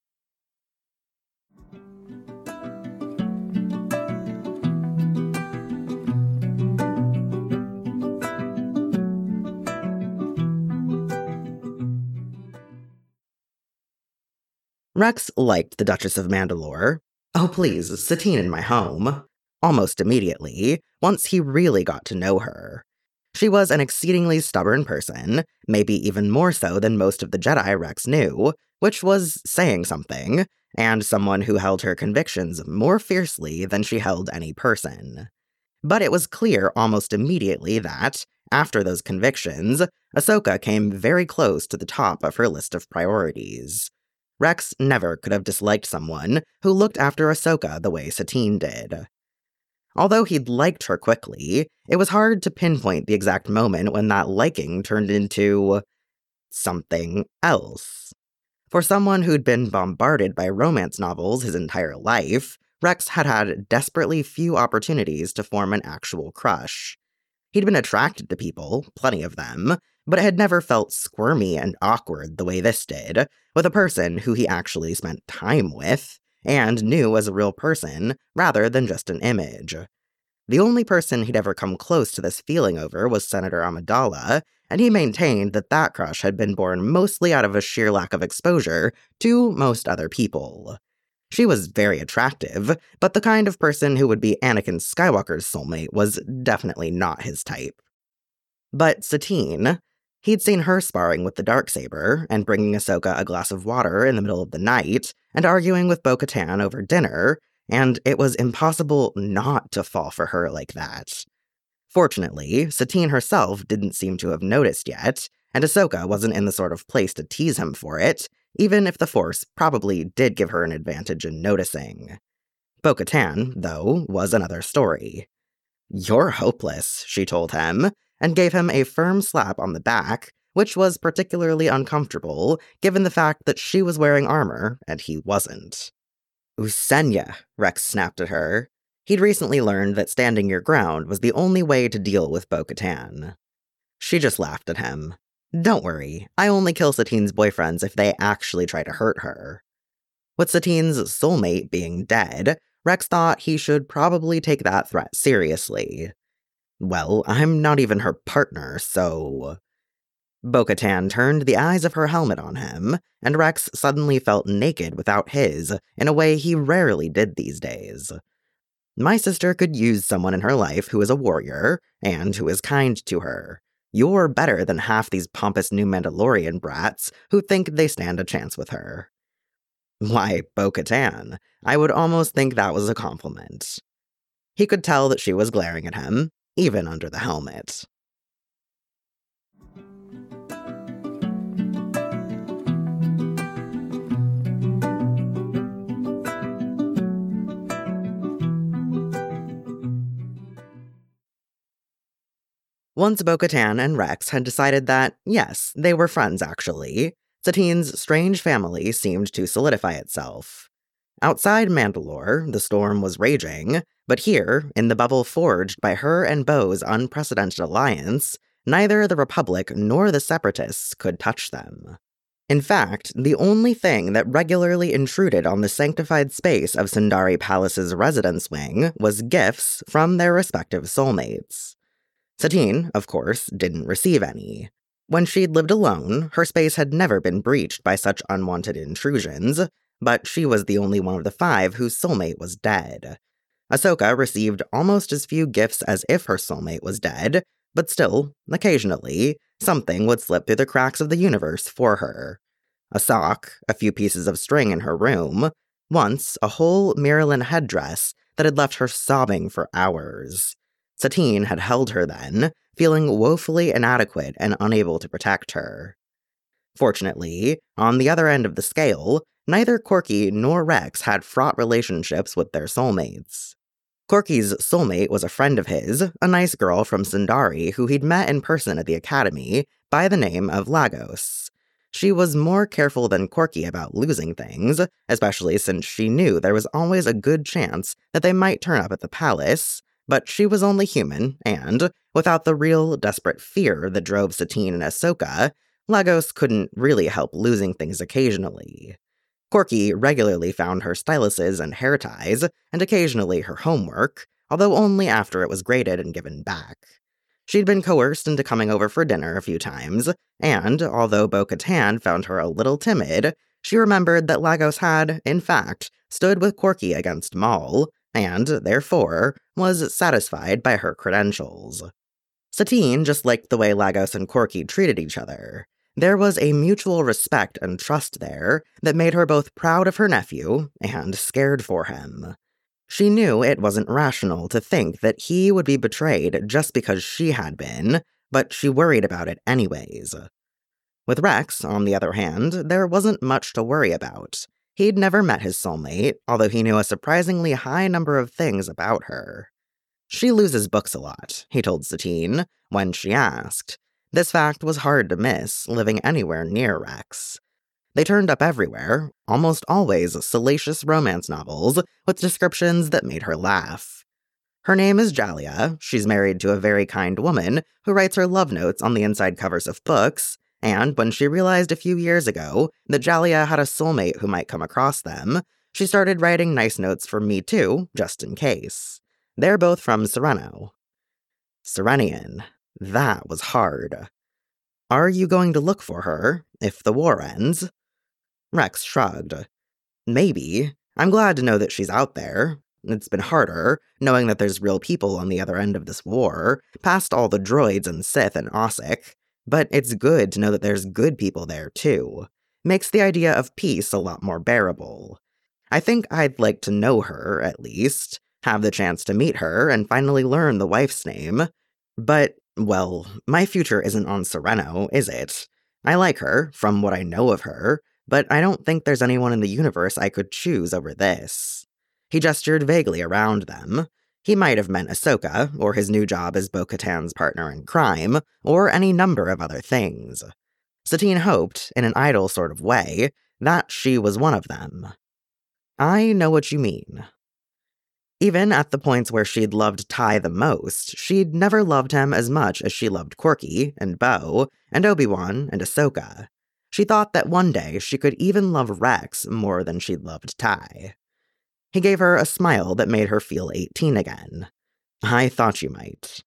Rex liked the Duchess of Mandalore. Oh please, Satine in my home. Almost immediately, once he really got to know her. She was an exceedingly stubborn person, maybe even more so than most of the Jedi Rex knew, which was saying something, and someone who held her convictions more fiercely than she held any person. But it was clear almost immediately that, after those convictions, Ahsoka came very close to the top of her list of priorities. Rex never could have disliked someone who looked after Ahsoka the way Satine did. Although he'd liked her quickly, it was hard to pinpoint the exact moment when that liking turned into something else. For someone who'd been bombarded by romance novels his entire life, Rex had had desperately few opportunities to form an actual crush. He'd been attracted to people, plenty of them, but it had never felt squirmy and awkward the way this did, with a person who he actually spent time with, and knew as a real person, rather than just an image. The only person he'd ever come close to this feeling over was Senator Amidala, and he maintained that that crush had been born mostly out of a sheer lack of exposure to most other people. She was very attractive, but the kind of person who would be Anakin Skywalker's soulmate was definitely not his type. But Satine, he'd seen her sparring with the Darksaber, and bringing Ahsoka a glass of water in the middle of the night, and arguing with Bo-Katan over dinner, and it was impossible not to fall for her like that. Fortunately, Satine herself didn't seem to have noticed yet, and Ahsoka wasn't in the sort of place to tease him for it, even if the Force probably did give her an advantage in noticing. Bo-Katan, though, was another story. "You're hopeless," she told him, and gave him a firm slap on the back, which was particularly uncomfortable, given the fact that she was wearing armor, and he wasn't. "Usenya," Rex snapped at her. He'd recently learned that standing your ground was the only way to deal with Bo-Katan. She just laughed at him. "Don't worry, I only kill Satine's boyfriends if they actually try to hurt her." With Satine's soulmate being dead, Rex thought he should probably take that threat seriously. "Well, I'm not even her partner, so..." Bo-Katan turned the eyes of her helmet on him, and Rex suddenly felt naked without his, in a way he rarely did these days. "My sister could use someone in her life who is a warrior, and who is kind to her. You're better than half these pompous new Mandalorian brats who think they stand a chance with her." Why, Bo-Katan, I would almost think that was a compliment. He could tell that she was glaring at him, even under the helmet. Once Bo-Katan and Rex had decided that, yes, they were friends actually, Satine's strange family seemed to solidify itself. Outside Mandalore, the storm was raging, but here, in the bubble forged by her and Bo's unprecedented alliance, neither the Republic nor the Separatists could touch them. In fact, the only thing that regularly intruded on the sanctified space of Sundari Palace's residence wing was gifts from their respective soulmates. Satine, of course, didn't receive any. When she'd lived alone, her space had never been breached by such unwanted intrusions, but she was the only one of the five whose soulmate was dead. Ahsoka received almost as few gifts as if her soulmate was dead, but still, occasionally, something would slip through the cracks of the universe for her. A sock, a few pieces of string in her room, once a whole Miralyn headdress that had left her sobbing for hours. Satine had held her then, feeling woefully inadequate and unable to protect her. Fortunately, on the other end of the scale, neither Corky nor Rex had fraught relationships with their soulmates. Corky's soulmate was a friend of his, a nice girl from Sundari who he'd met in person at the academy by the name of Lagos. She was more careful than Corky about losing things, especially since she knew there was always a good chance that they might turn up at the palace, but she was only human, and, without the real, desperate fear that drove Satine and Ahsoka, Lagos couldn't really help losing things occasionally. Corky regularly found her styluses and hair ties, and occasionally her homework, although only after it was graded and given back. She'd been coerced into coming over for dinner a few times, and, although Bo-Katan found her a little timid, she remembered that Lagos had, in fact, stood with Corky against Maul, and, therefore, was satisfied by her credentials. Satine just liked the way Lagos and Corky treated each other. There was a mutual respect and trust there that made her both proud of her nephew and scared for him. She knew it wasn't rational to think that he would be betrayed just because she had been, but she worried about it anyways. With Rex, on the other hand, there wasn't much to worry about. He'd never met his soulmate, although he knew a surprisingly high number of things about her. She loses books a lot, he told Satine, when she asked. This fact was hard to miss, living anywhere near Rex. They turned up everywhere, almost always salacious romance novels with descriptions that made her laugh. Her name is Jalia, she's married to a very kind woman who writes her love notes on the inside covers of books, and when she realized a few years ago that Jalia had a soulmate who might come across them, she started writing nice notes for me too, just in case. They're both from Sereno. Serenian. That was hard. Are you going to look for her, if the war ends? Rex shrugged. Maybe. I'm glad to know that she's out there. It's been harder, knowing that there's real people on the other end of this war, past all the droids and Sith and Ossic, but it's good to know that there's good people there, too. Makes the idea of peace a lot more bearable. I think I'd like to know her, at least, have the chance to meet her and finally learn the wife's name. But, well, my future isn't on Sereno, is it? I like her, from what I know of her, but I don't think there's anyone in the universe I could choose over this. He gestured vaguely around them. He might have meant Ahsoka, or his new job as Bo-Katan's partner in crime, or any number of other things. Satine hoped, in an idle sort of way, that she was one of them. I know what you mean. Even at the points where she'd loved Ty the most, she'd never loved him as much as she loved Corky, and Bo, and Obi-Wan, and Ahsoka. She thought that one day she could even love Rex more than she'd loved Ty. He gave her a smile that made her feel eighteen again. I thought you might.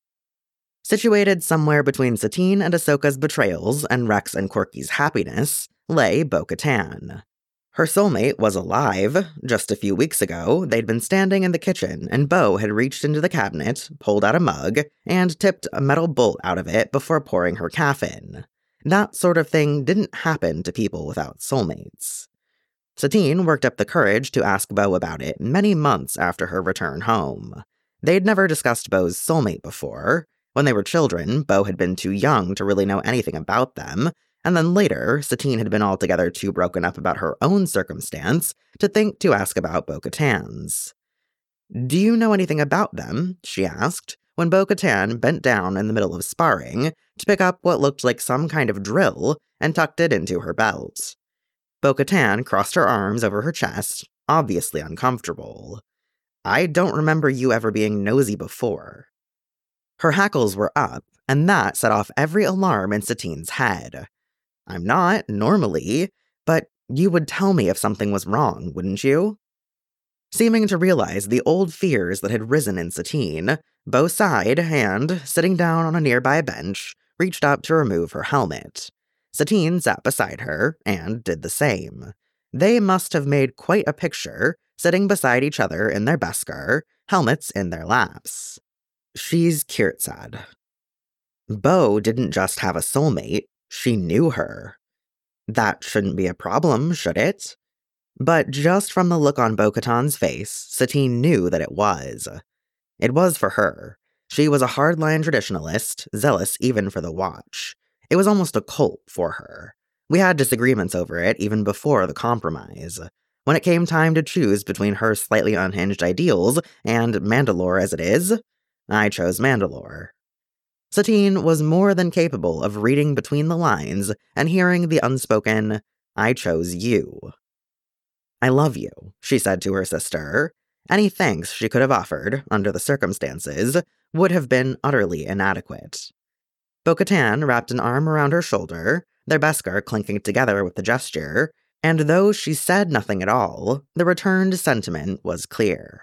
Situated somewhere between Satine and Ahsoka's betrayals and Rex and Corky's happiness lay Bo-Katan. Her soulmate was alive. Just a few weeks ago, they'd been standing in the kitchen, and Bo had reached into the cabinet, pulled out a mug, and tipped a metal bolt out of it before pouring her caf in. That sort of thing didn't happen to people without soulmates. Satine worked up the courage to ask Bo about it many months after her return home. They'd never discussed Bo's soulmate before. When they were children, Bo had been too young to really know anything about them, and then later, Satine had been altogether too broken up about her own circumstance to think to ask about Bo-Katan's. Do you know anything about them? She asked, when Bo-Katan bent down in the middle of sparring to pick up what looked like some kind of drill and tucked it into her belt. Bo-Katan crossed her arms over her chest, obviously uncomfortable. I don't remember you ever being nosy before. Her hackles were up, and that set off every alarm in Satine's head. I'm not, normally, but you would tell me if something was wrong, wouldn't you? Seeming to realize the old fears that had risen in Satine, Bo sighed and, sitting down on a nearby bench, reached up to remove her helmet. Satine sat beside her and did the same. They must have made quite a picture, sitting beside each other in their beskar, helmets in their laps. She's Kierzad. Bo didn't just have a soulmate, she knew her. That shouldn't be a problem, should it? But just from the look on Bo-Katan's face, Satine knew that it was. It was for her. She was a hardline traditionalist, zealous even for the Watch. It was almost a cult for her. We had disagreements over it even before the compromise. When it came time to choose between her slightly unhinged ideals and Mandalore as it is, I chose Mandalore. Satine was more than capable of reading between the lines and hearing the unspoken, "I chose you." "I love you," she said to her sister. Any thanks she could have offered, under the circumstances, would have been utterly inadequate. Bo-Katan wrapped an arm around her shoulder, their beskar clinking together with the gesture, and though she said nothing at all, the returned sentiment was clear.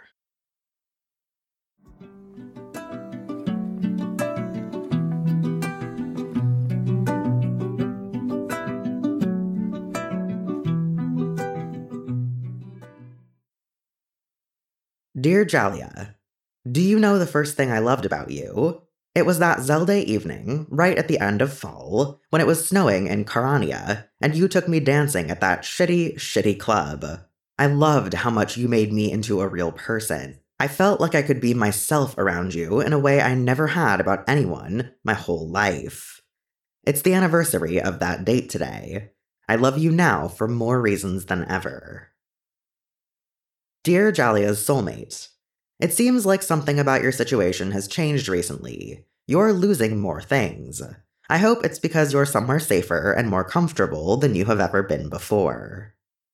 Dear Jalia, do you know the first thing I loved about you? It was that Zelda evening, right at the end of fall, when it was snowing in Karania, and you took me dancing at that shitty, shitty club. I loved how much you made me into a real person. I felt like I could be myself around you in a way I never had about anyone my whole life. It's the anniversary of that date today. I love you now for more reasons than ever. Dear Jalia's soulmate, it seems like something about your situation has changed recently. You're losing more things. I hope it's because you're somewhere safer and more comfortable than you have ever been before.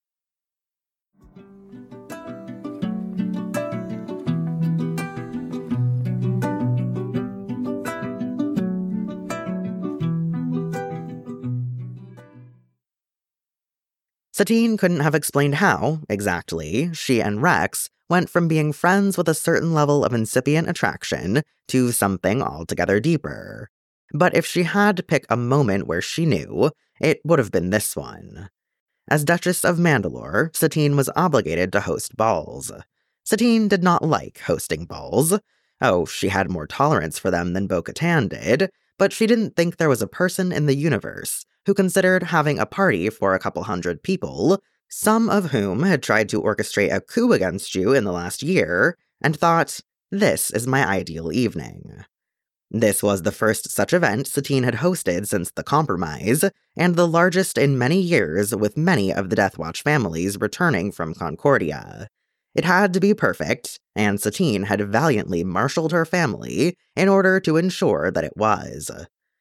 Satine couldn't have explained how, exactly, she and Rex went from being friends with a certain level of incipient attraction to something altogether deeper. But if she had to pick a moment where she knew, it would have been this one. As Duchess of Mandalore, Satine was obligated to host balls. Satine did not like hosting balls. Oh, she had more tolerance for them than Bo-Katan did, but she didn't think there was a person in the universe who considered having a party for a couple hundred people, some of whom had tried to orchestrate a coup against you in the last year, and thought, this is my ideal evening. This was the first such event Satine had hosted since the compromise, and the largest in many years, with many of the Death Watch families returning from Concordia. It had to be perfect, and Satine had valiantly marshaled her family in order to ensure that it was.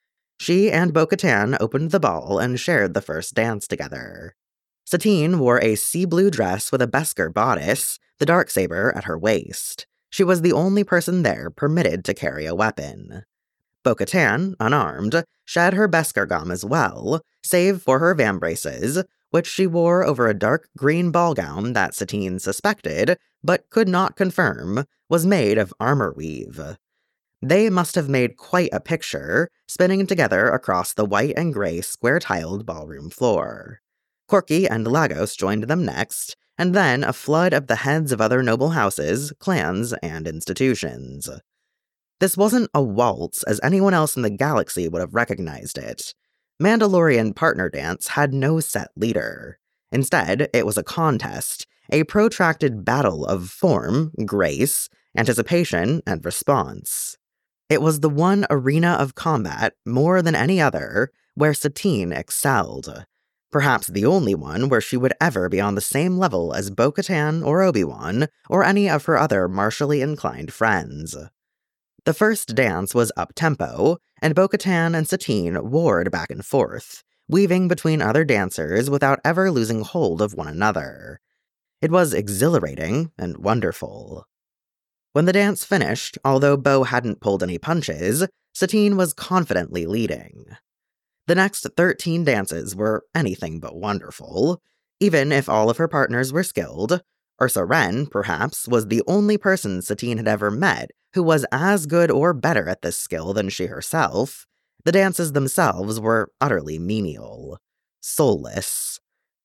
She and Bo-Katan opened the ball and shared the first dance together. Satine wore a sea blue dress with a Beskar bodice, the darksaber at her waist. She was the only person there permitted to carry a weapon. Bo-Katan, unarmed, shed her Beskar gum as well, save for her vambraces, which she wore over a dark green ball gown that Satine suspected, but could not confirm, was made of armor weave. They must have made quite a picture, spinning together across the white and gray square-tiled ballroom floor. Corky and Lagos joined them next, and then a flood of the heads of other noble houses, clans, and institutions. This wasn't a waltz as anyone else in the galaxy would have recognized it. Mandalorian partner dance had no set leader. Instead, it was a contest, a protracted battle of form, grace, anticipation, and response. It was the one arena of combat, more than any other, where Satine excelled. Perhaps the only one where she would ever be on the same level as Bo-Katan or Obi-Wan, or any of her other martially inclined friends. The first dance was up-tempo, and Bo-Katan and Satine warred back and forth, weaving between other dancers without ever losing hold of one another. It was exhilarating and wonderful. When the dance finished, although Bo hadn't pulled any punches, Satine was confidently leading. The next thirteen dances were anything but wonderful, even if all of her partners were skilled. Ursa Wren, perhaps, was the only person Satine had ever met who was as good or better at this skill than she herself. The dances themselves were utterly menial. Soulless.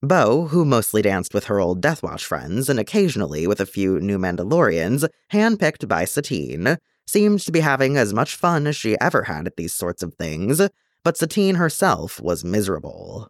Bo, who mostly danced with her old Deathwatch friends and occasionally with a few new Mandalorians, handpicked by Satine, seemed to be having as much fun as she ever had at these sorts of things, but Satine herself was miserable.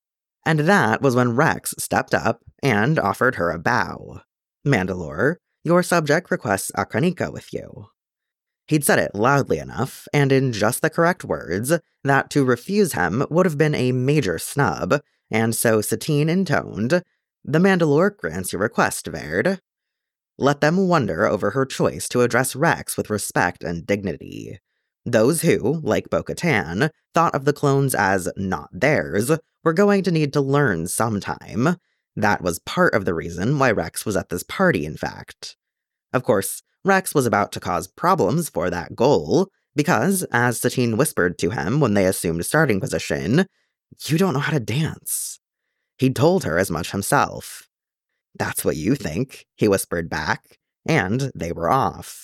And that was when Rex stepped up and offered her a bow. "Mandalore, your subject requests Akanika with you." He'd said it loudly enough, and in just the correct words, that to refuse him would have been a major snub, and so Satine intoned, "The Mandalore grants your request, Verd." Let them wonder over her choice to address Rex with respect and dignity. Those who, like Bo-Katan, thought of the clones as not theirs, were going to need to learn sometime. That was part of the reason why Rex was at this party, in fact. Of course, Rex was about to cause problems for that goal, because, as Satine whispered to him when they assumed starting position, "You don't know how to dance." He'd told her as much himself. "That's what you think," he whispered back, and they were off.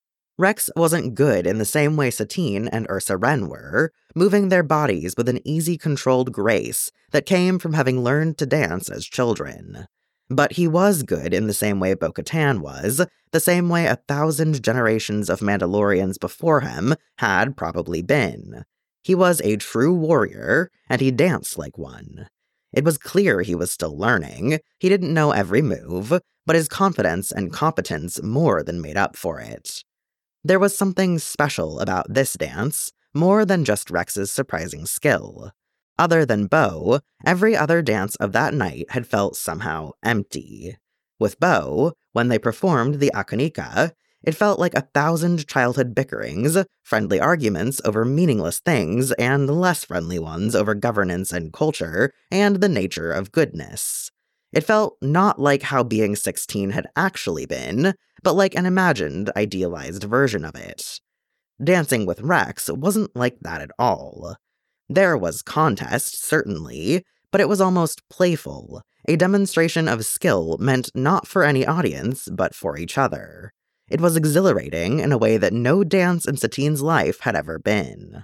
Rex wasn't good in the same way Satine and Ursa Wren were, moving their bodies with an easy, controlled grace that came from having learned to dance as children. But he was good in the same way Bo-Katan was, the same way a thousand generations of Mandalorians before him had probably been. He was a true warrior, and he danced like one. It was clear he was still learning. He didn't know every move, but his confidence and competence more than made up for it. There was something special about this dance, more than just Rex's surprising skill. Other than Bo, every other dance of that night had felt somehow empty. With Bo, when they performed the Akanika, it felt like a thousand childhood bickerings, friendly arguments over meaningless things, and less friendly ones over governance and culture, and the nature of goodness. It felt not like how being sixteen had actually been, but like an imagined, idealized version of it. Dancing with Rex wasn't like that at all. There was contest, certainly, but it was almost playful, a demonstration of skill meant not for any audience, but for each other. It was exhilarating in a way that no dance in Satine's life had ever been.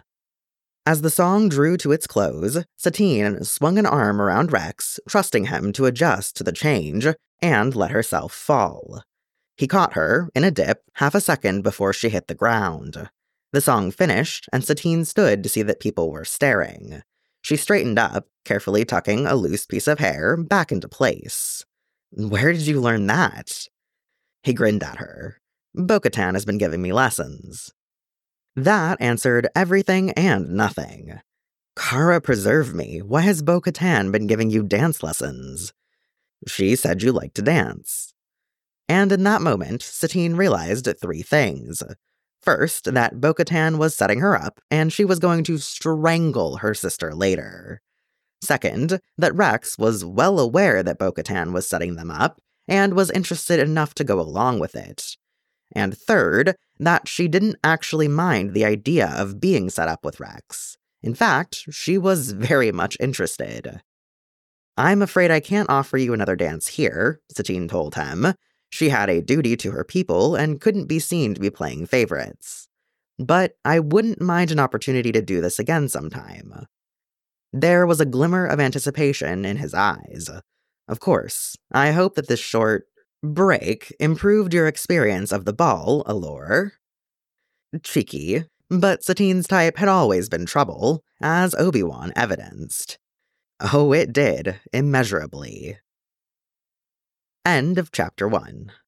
As the song drew to its close, Satine swung an arm around Rex, trusting him to adjust to the change, and let herself fall. He caught her, in a dip, half a second before she hit the ground. The song finished, and Satine stood to see that people were staring. She straightened up, carefully tucking a loose piece of hair back into place. "Where did you learn that?" He grinned at her. "Bo-Katan has been giving me lessons." That answered everything and nothing. "Kara preserve me, why has Bo-Katan been giving you dance lessons?" "She said you liked to dance." And in that moment, Satine realized three things. First, that Bo-Katan was setting her up, and she was going to strangle her sister later. Second, that Rex was well aware that Bo-Katan was setting them up, and was interested enough to go along with it. And third, that she didn't actually mind the idea of being set up with Rex. In fact, she was very much interested. "I'm afraid I can't offer you another dance here," Satine told him. She had a duty to her people and couldn't be seen to be playing favorites. "But I wouldn't mind an opportunity to do this again sometime." There was a glimmer of anticipation in his eyes. "Of course, I hope that this short break improved your experience of the ball, Alore." Cheeky, but Satine's type had always been trouble, as Obi-Wan evidenced. Oh, it did, immeasurably. End of chapter one.